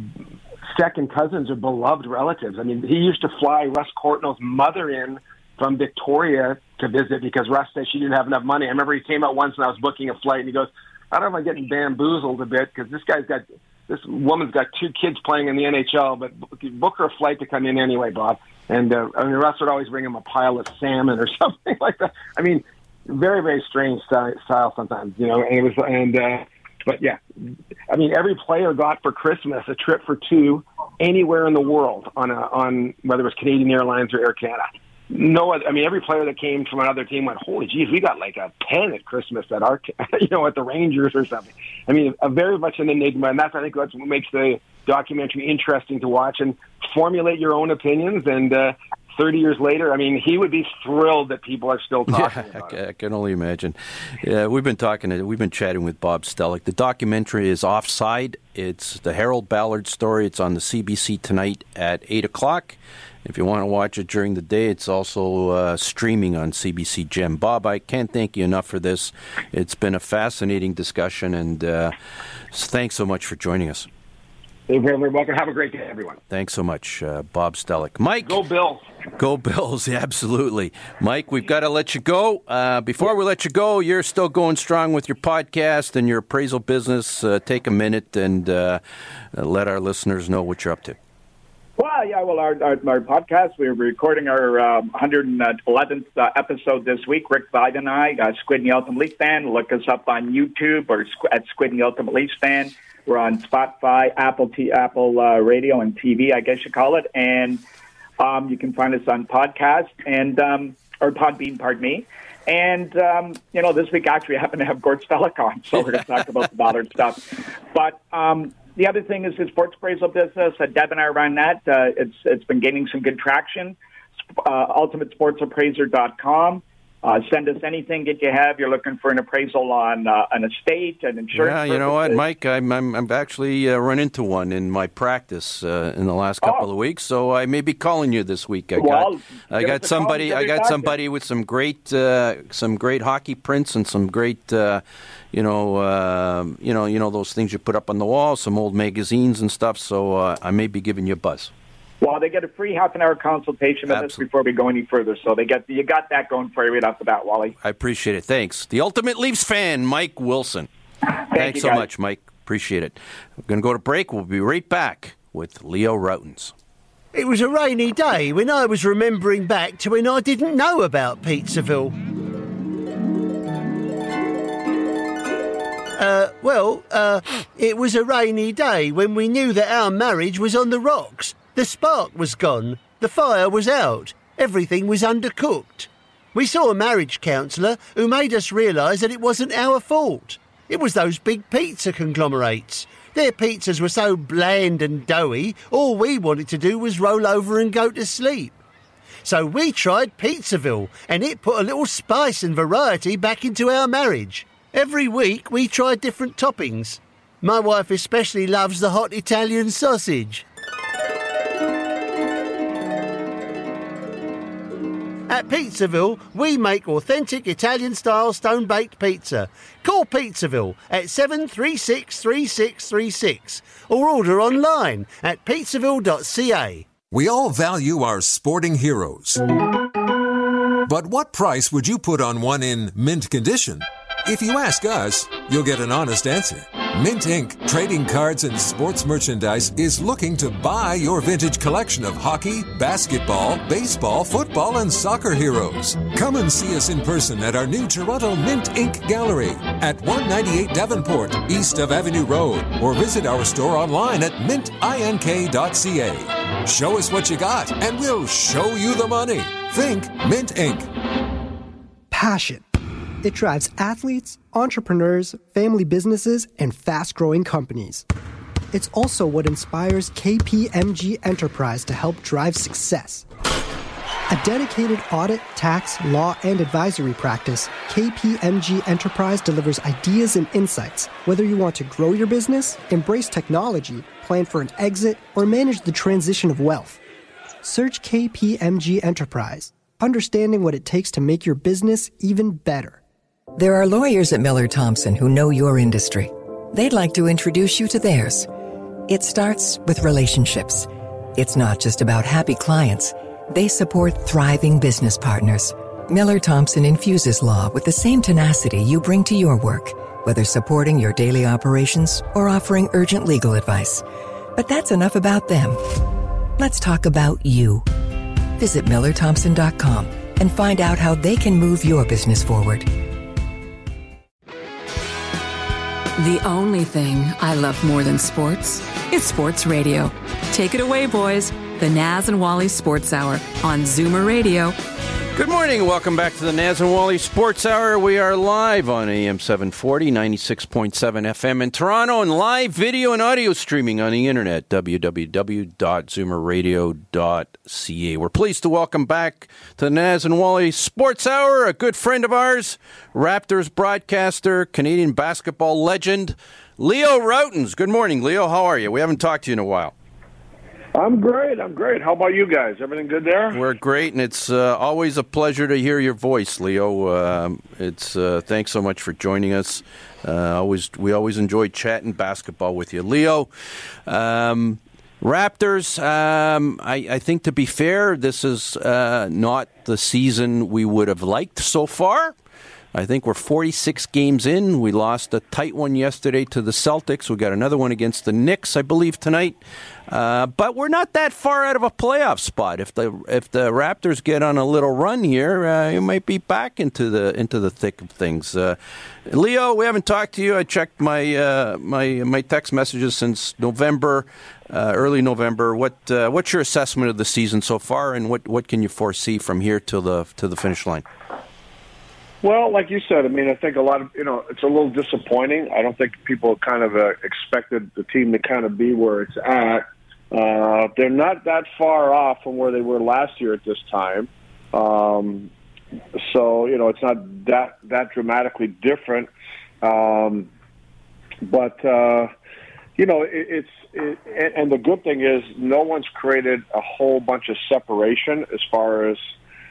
second cousins or beloved relatives. I mean, he used to fly Russ Courtnall's mother in from Victoria to visit because Russ said she didn't have enough money. I remember he came out once and I was booking a flight, and he goes, I don't know if I'm getting bamboozled a bit because this guy's got, this woman's got two kids playing in the N H L, but book her a flight to come in anyway, Bob. And uh, I mean, Russ would always bring him a pile of salmon or something like that. I mean, very, very strange style sometimes, you know, and it was, and, uh, But yeah, I mean, every player got for Christmas a trip for two anywhere in the world on a, on whether it was Canadian Airlines or Air Canada. No other, I mean, every player that came from another team went, holy geez, we got like a pen at Christmas at our, you know, at the Rangers or something. I mean, a very much an enigma, and that's I think that's what makes the documentary interesting to watch and formulate your own opinions and uh, thirty years later, I mean, he would be thrilled that people are still talking yeah, about I, it. I can only imagine. Yeah, we've been talking, we've been chatting with Bob Stellick. The documentary is Offside. It's the Harold Ballard story. It's on the C B C tonight at eight o'clock. If you want to watch it during the day, it's also uh, streaming on C B C Gem. Bob, I can't thank you enough for this. It's been a fascinating discussion, and uh, thanks so much for joining us. You're very welcome. Have a great day, everyone. Thanks so much, uh, Bob Stellick. Mike. Go Bills. Go Bills, yeah, absolutely. Mike, we've got to let you go. Uh, before we let you go, you're still going strong with your podcast and your appraisal business. Uh, take a minute and uh, let our listeners know what you're up to. Well, yeah, well, our, our, our podcast, we're recording our um, one hundred eleventh uh, episode this week. Rick Vide and I, uh, Squid and the Ultimate Leafs Fan. Look us up on YouTube or at Squid and the Ultimate Leafs Fan. We're on Spotify, Apple T, Apple uh, Radio and T V, I guess you call it. And um, you can find us on podcast and um, or Podbean, pardon me. And, um, you know, this week actually we happen to have Gord Stellick on, so we're going to talk about the Ballard stuff. But um, the other thing is the sports appraisal business. Uh, Deb and I run that. Uh, it's It's been gaining some good traction. Uh, ultimate sports appraiser dot com. Uh, send us anything that you have. You're looking for an appraisal on uh, an estate, an insurance. Yeah, you know what, Mike? I'm, I'm, I've actually uh, run into one in my practice uh, in the last couple oh. of weeks, so I may be calling you this week. I well, got, I got somebody, I got somebody with some great, uh, some great hockey prints and some great, uh, you know, uh, you know, you know those things you put up on the wall, some old magazines and stuff. So uh, I may be giving you a buzz. Well, they get a free half an hour consultation with Absolutely. us before we go any further. So they get you got that going for you right off the bat, Wally. I appreciate it. Thanks. The Ultimate Leafs fan, Mike Wilson. Thank Thanks you, so guys. much, Mike. Appreciate it. We're going to go to break. We'll be right back with Leo Routens. It was a rainy day when I was remembering back to when I didn't know about Pizzaville. Uh, well, uh, it was a rainy day when we knew that our marriage was on the rocks. The spark was gone, the fire was out, everything was undercooked. We saw a marriage counsellor who made us realise that it wasn't our fault. It was those big pizza conglomerates. Their pizzas were so bland and doughy, all we wanted to do was roll over and go to sleep. So we tried Pizzaville, and it put a little spice and variety back into our marriage. Every week we tried different toppings. My wife especially loves the hot Italian sausage. At Pizzaville, we make authentic Italian-style stone-baked pizza. Call Pizzaville at seven three six, three six three six or order online at pizzaville dot c a. We all value our sporting heroes. But what price would you put on one in mint condition? If you ask us, you'll get an honest answer. Mint Incorporated, trading cards and sports merchandise, is looking to buy your vintage collection of hockey, basketball, baseball, football, and soccer heroes. Come and see us in person at our new Toronto Mint Incorporated Gallery at one ninety-eight Davenport, east of Avenue Road, or visit our store online at mint ink dot c a. Show us what you got, and we'll show you the money. Think Mint Incorporated. Passion. It drives athletes, entrepreneurs, family businesses, and fast-growing companies. It's also what inspires K P M G Enterprise to help drive success. A dedicated audit, tax, law, and advisory practice, K P M G Enterprise delivers ideas and insights, whether you want to grow your business, embrace technology, plan for an exit, or manage the transition of wealth. Search K P M G Enterprise, understanding what it takes to make your business even better. There are lawyers at Miller Thompson who know your industry. They'd like to introduce you to theirs. It starts with relationships. It's not just about happy clients. They support thriving business partners. Miller Thompson infuses law with the same tenacity you bring to your work, whether supporting your daily operations or offering urgent legal advice. But that's enough about them. Let's talk about you. Visit miller thompson dot com and find out how they can move your business forward. The only thing I love more than sports is sports radio. Take it away, boys. The Naz and Wally Sports Hour on Zoomer Radio. Good morning and welcome back to the Naz and Wally Sports Hour. We are live on A M seven forty, ninety-six point seven F M in Toronto, and live video and audio streaming on the internet, w w w dot zoomer radio dot c a. We're pleased to welcome back to the Naz and Wally Sports Hour a good friend of ours, Raptors broadcaster, Canadian basketball legend, Leo Rautins. Good morning, Leo. How are you? We haven't talked to you in a while. I'm great. I'm great. How about you guys? Everything good there? We're great, and it's uh, always a pleasure to hear your voice, Leo. Um, it's uh, thanks so much for joining us. Uh, always, we always enjoy chatting basketball with you, Leo. Um, Raptors. Um, I, I think, to be fair, this is uh, not the season we would have liked so far. I think we're forty-six games in. We lost a tight one yesterday to the Celtics. We got another one against the Knicks, I believe, tonight. Uh, but we're not that far out of a playoff spot. If the if the Raptors get on a little run here, uh, you might be back into the into the thick of things. Uh, Leo, we haven't talked to you. I checked my uh, my my text messages since November, uh, early November. What uh, what's your assessment of the season so far, and what, what can you foresee from here to the to the finish line? Well, like you said, I mean, I think a lot of, you know, it's a little disappointing. I don't think people kind of uh, expected the team to kind of be where it's at. Uh, they're not that far off from where they were last year at this time. Um, so, you know, it's not that, that dramatically different. Um, but, uh, you know, it, it's, it, and the good thing is no one's created a whole bunch of separation as far as,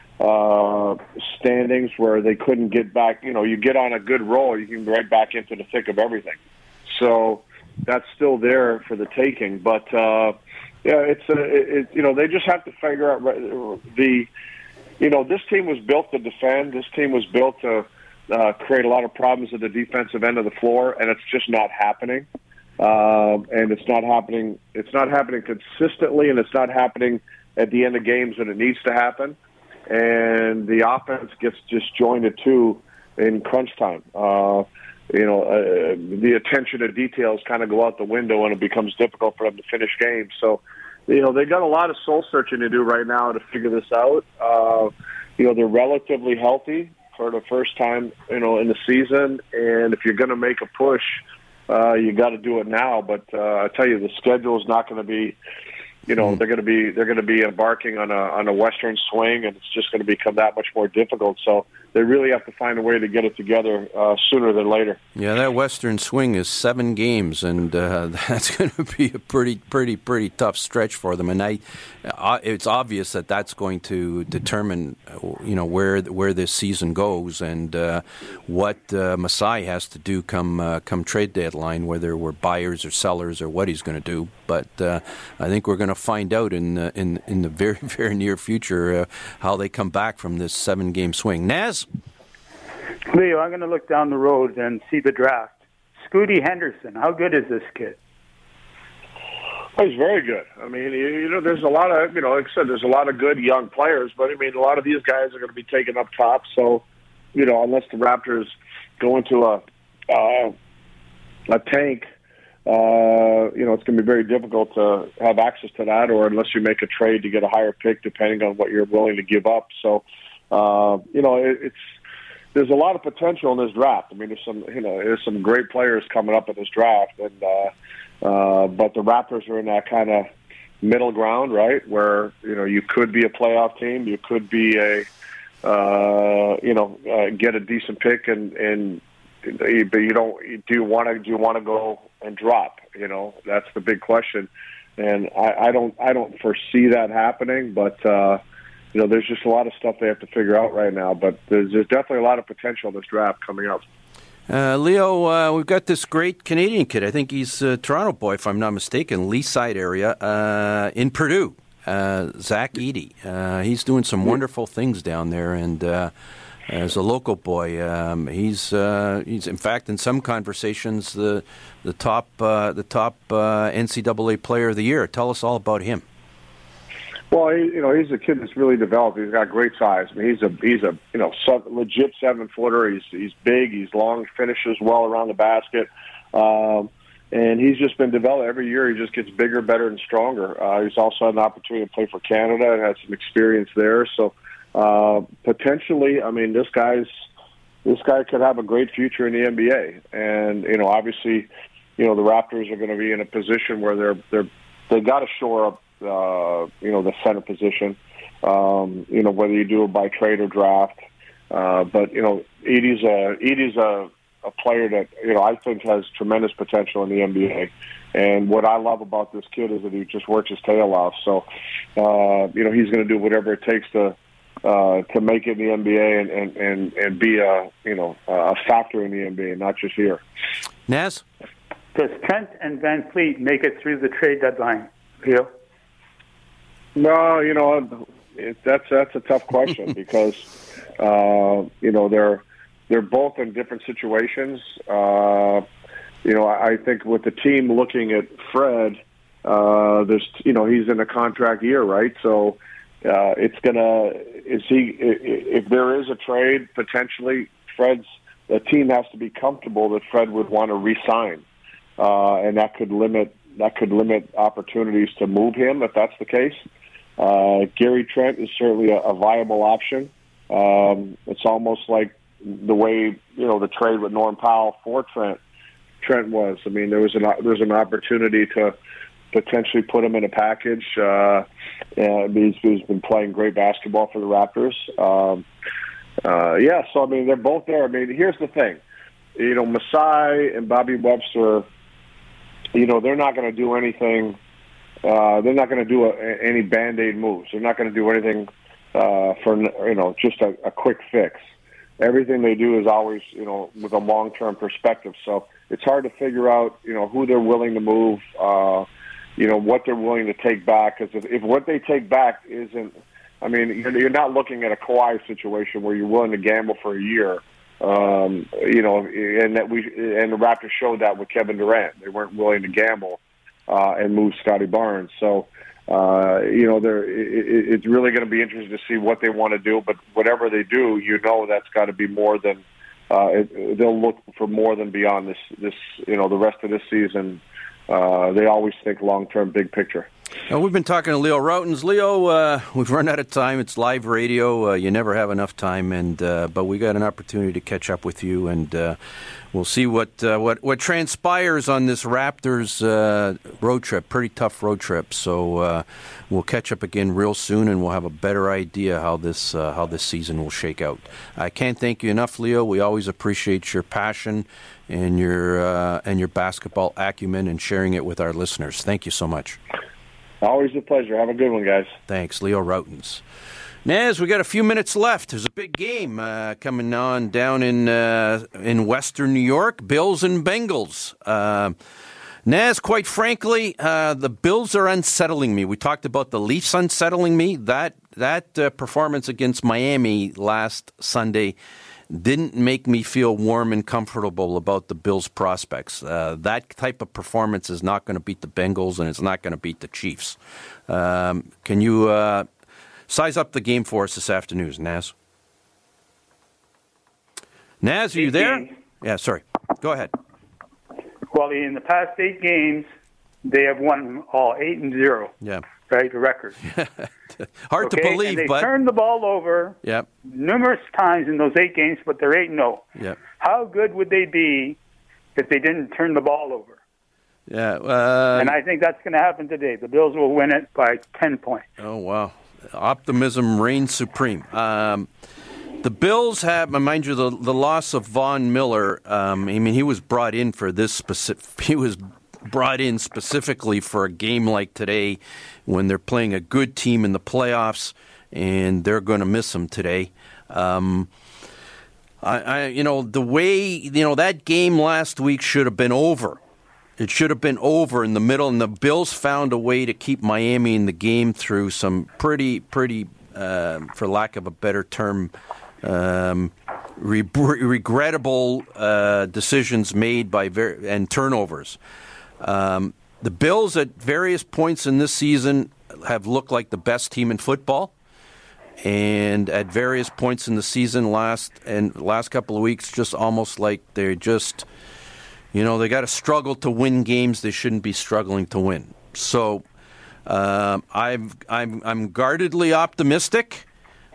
uh, standings where they couldn't get back. You know, you get on a good roll, you can get right back into the thick of everything. So that's still there for the taking. But, uh, yeah, it's, a, it, you know, they just have to figure out the, you know, this team was built to defend. This team was built to uh, create a lot of problems at the defensive end of the floor, and it's just not happening. Um, and it's not happening. It's not happening consistently, and it's not happening at the end of games when it needs to happen. And the offense gets disjointed, too, in crunch time. Uh, you know, uh, the attention to details kind of go out the window, and it becomes difficult for them to finish games. So, you know, they got a lot of soul-searching to do right now to figure this out. Uh, you know, they're relatively healthy for the first time, you know, in the season. And if you're going to make a push, uh, you got to do it now. But uh, I tell you, the schedule is not going to be... You know, they're going to be they're going to be embarking on a on a Western swing, and it's just going to become that much more difficult. So they really have to find a way to get it together uh, sooner than later. Yeah, that Western swing is seven games, and uh, that's going to be a pretty pretty pretty tough stretch for them. And I, uh, it's obvious that that's going to determine, you know, where where this season goes and uh, what uh, Masai has to do come uh, come trade deadline, whether we're buyers or sellers or what he's going to do. But uh, I think we're going to find out in uh, in in the very very near future uh, how they come back from this seven game swing. Naz, Leo, I'm going to look down the road and see the draft. Scooty Henderson, how good is this kid? Oh, he's very good. I mean, you, you know, there's a lot of, you know, like I said, there's a lot of good young players, but I mean, a lot of these guys are going to be taken up top. So, you know, unless the Raptors go into a uh, a tank. Uh, you know, it's going to be very difficult to have access to that, or unless you make a trade to get a higher pick, depending on what you're willing to give up. So, uh, you know, it, it's there's a lot of potential in this draft. I mean, there's some, you know, there's some great players coming up in this draft, and uh, uh, but the Raptors are in that kind of middle ground, right, where you know you could be a playoff team, you could be a, uh, you know, uh, get a decent pick, and and but you don't. Do you want to? Do you want to go and drop? You know, that's the big question, and I, I don't. I don't foresee that happening. But uh, you know, there's just a lot of stuff they have to figure out right now. But there's, there's definitely a lot of potential in this draft coming up. Uh, Leo, uh, we've got this great Canadian kid. I think he's a Toronto boy, if I'm not mistaken, Lee Side area uh, in Purdue. Uh, Zach Edey. Uh, he's doing some wonderful things down there, and. Uh, As a local boy, um, he's uh, he's in fact in some conversations the the top uh, the top uh, N C double A player of the year. Tell us all about him. Well, he, you know, he's a kid that's really developed. He's got great size. I mean, he's a he's a you know seven, legit seven footer. He's he's big. He's long. Finishes well around the basket. Um, And he's just been developed. Every year he just gets bigger, better, and stronger. Uh, he's also had an opportunity to play for Canada and had some experience there. So uh, potentially, I mean, this guy's this guy could have a great future in the N B A. And you know, obviously, you know, the Raptors are going to be in a position where they're they're they got to shore up, uh, you know, the center position. Um, you know, whether you do it by trade or draft. Uh, but you know, Edey's a Edey's a, a player that you know I think has tremendous potential in the N B A. And what I love about this kid is that he just works his tail off. So, uh, you know, he's going to do whatever it takes to uh, to make it in the N B A and, and, and, and be a you know a factor in the N B A, not just here. Naz? Does Trent and Van Fleet make it through the trade deadline, Leo? No, you know, it, that's that's a tough question because uh, you know they're they're both in different situations. Uh, you know, I, I think with the team looking at Fred, uh, there's you know he's in a contract year, right? So uh, it's gonna is he if there is a trade potentially, Fred's the team has to be comfortable that Fred would want to re-sign, uh, and that could limit that could limit opportunities to move him if that's the case. Uh, Gary Trent is certainly a, a viable option. Um, it's almost like the way you know the trade with Norm Powell for Trent Trent was. I mean, there was an there was an opportunity to potentially put him in a package. Uh, and he's, he's been playing great basketball for the Raptors. Um, uh, yeah, so I mean, they're both there. I mean, here's the thing, you know, Masai and Bobby Webster. You know, they're not going to do anything. Uh, they're not going to do a, any Band-Aid moves. They're not going to do anything uh, for, you know, just a, a quick fix. Everything they do is always, you know, with a long-term perspective. So it's hard to figure out, you know, who they're willing to move, uh, you know, what they're willing to take back. Because if, if what they take back isn't, I mean, you're, you're not looking at a Kawhi situation where you're willing to gamble for a year. Um, you know, and that we and the Raptors showed that with Kevin Durant. They weren't willing to gamble. Uh, and move Scotty Barnes. So, uh, you know, they're, it, it's really going to be interesting to see what they want to do. But whatever they do, you know, that's got to be more than uh, it, they'll look for more than beyond this. This, you know, the rest of this season. Uh, they always think long-term, big picture. Now, we've been talking to Leo Rautins. Leo, uh, we've run out of time. It's live radio. Uh, you never have enough time, and uh, but we got an opportunity to catch up with you, and uh, we'll see what uh, what what transpires on this Raptors uh, road trip. Pretty tough road trip. So uh, we'll catch up again real soon, and we'll have a better idea how this uh, how this season will shake out. I can't thank you enough, Leo. We always appreciate your passion and your uh, and your basketball acumen and sharing it with our listeners. Thank you so much. Always a pleasure. Have a good one, guys. Thanks, Leo Rautins. Naz, we got a few minutes left. There's a big game uh, coming on down in uh, in Western New York. Bills and Bengals. Uh, Naz, quite frankly, uh, the Bills are unsettling me. We talked about the Leafs unsettling me. That that uh, performance against Miami last Sunday didn't make me feel warm and comfortable about the Bills' prospects. Uh, that type of performance is not going to beat the Bengals, and it's not going to beat the Chiefs. Um, can you uh, size up the game for us this afternoon, Naz? Naz, are you there? Yeah, sorry. Go ahead. Well, in the past eight games, they have won all eight and zero. Yeah. Right, the record. Hard okay? to believe, and they but turned the ball over yep. numerous times in those eight games, but they're eight and zero. Yep. How good would they be if they didn't turn the ball over? Yeah, uh, and I think that's going to happen today. The Bills will win it by ten points. Oh wow, optimism reigns supreme. Um, the Bills have, mind you, the the loss of Von Miller. Um, I mean, he was brought in for this specific. He was brought in specifically for a game like today when they're playing a good team in the playoffs, and they're going to miss him today. Um, I, I, you know, the way, you know, that game last week should have been over. It should have been over in the middle, and the Bills found a way to keep Miami in the game through some pretty, pretty, uh, for lack of a better term, um, re- regrettable uh, decisions made by ver- and turnovers. Um, the Bills at various points in this season have looked like the best team in football, and at various points in the season last and last couple of weeks, just almost like they're just, you know, they got to struggle to win games they shouldn't be struggling to win. So um, I've, I'm I'm guardedly optimistic.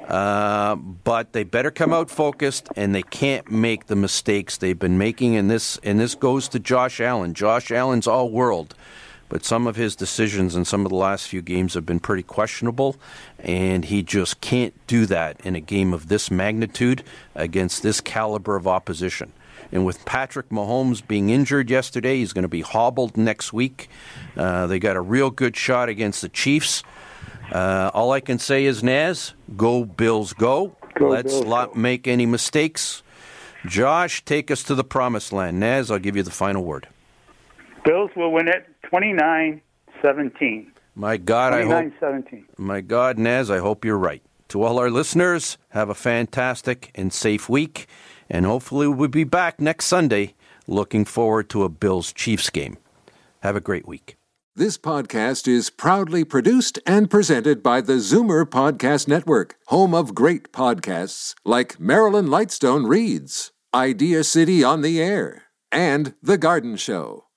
Uh, but they better come out focused, and they can't make the mistakes they've been making. And this and this goes to Josh Allen. Josh Allen's all world, but some of his decisions in some of the last few games have been pretty questionable, and he just can't do that in a game of this magnitude against this caliber of opposition. And with Patrick Mahomes being injured yesterday, he's going to be hobbled next week. Uh, they got a real good shot against the Chiefs. Uh, all I can say is, Naz, go Bills, go. Go Let's Bills, not go. make any mistakes. Josh, take us to the promised land. Naz, I'll give you the final word. Bills will win it twenty-nine seventeen. My God, I hope. twenty-nine seventeen. My God, Naz, I hope you're right. To all our listeners, have a fantastic and safe week, and hopefully we'll be back next Sunday. Looking forward to a Bills-Chiefs game. Have a great week. This podcast is proudly produced and presented by the Zoomer Podcast Network, home of great podcasts like Marilyn Lightstone Reads, Idea City on the Air, and The Garden Show.